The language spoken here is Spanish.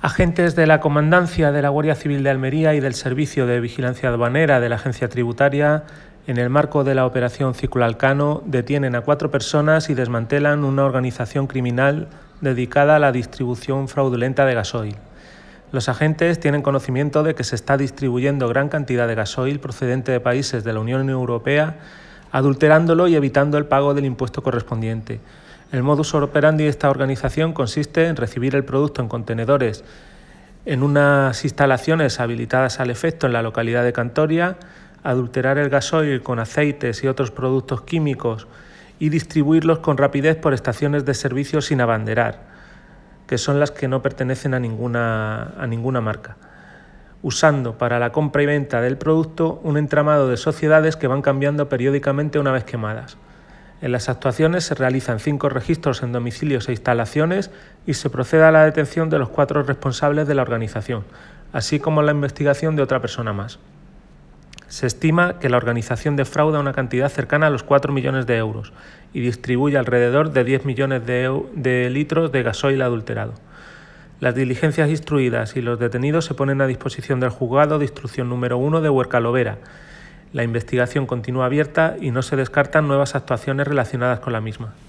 Agentes de la Comandancia de la Guardia Civil de Almería y del Servicio de Vigilancia Aduanera de la Agencia Tributaria, en el marco de la operación Círculo Alcano, detienen a 4 personas y desmantelan una organización criminal dedicada a la distribución fraudulenta de gasoil. Los agentes tienen conocimiento de que se está distribuyendo gran cantidad de gasoil procedente de países de la Unión Europea, adulterándolo y evitando el pago del impuesto correspondiente. El modus operandi de esta organización consiste en recibir el producto en contenedores en unas instalaciones habilitadas al efecto en la localidad de Cantoria, adulterar el gasoil con aceites y otros productos químicos y distribuirlos con rapidez por estaciones de servicio sin abanderar, que son las que no pertenecen a ninguna marca, usando para la compra y venta del producto un entramado de sociedades que van cambiando periódicamente una vez quemadas. En las actuaciones se realizan 5 registros en domicilios e instalaciones y se procede a la detención de los 4 responsables de la organización, así como la investigación de otra persona más. Se estima que la organización defrauda una cantidad cercana a los 4 millones de euros y distribuye alrededor de 10 millones de litros de gasoil adulterado. Las diligencias instruidas y los detenidos se ponen a disposición del juzgado de instrucción número 1 de Huerca-Lovera. La investigación continúa abierta y no se descartan nuevas actuaciones relacionadas con la misma.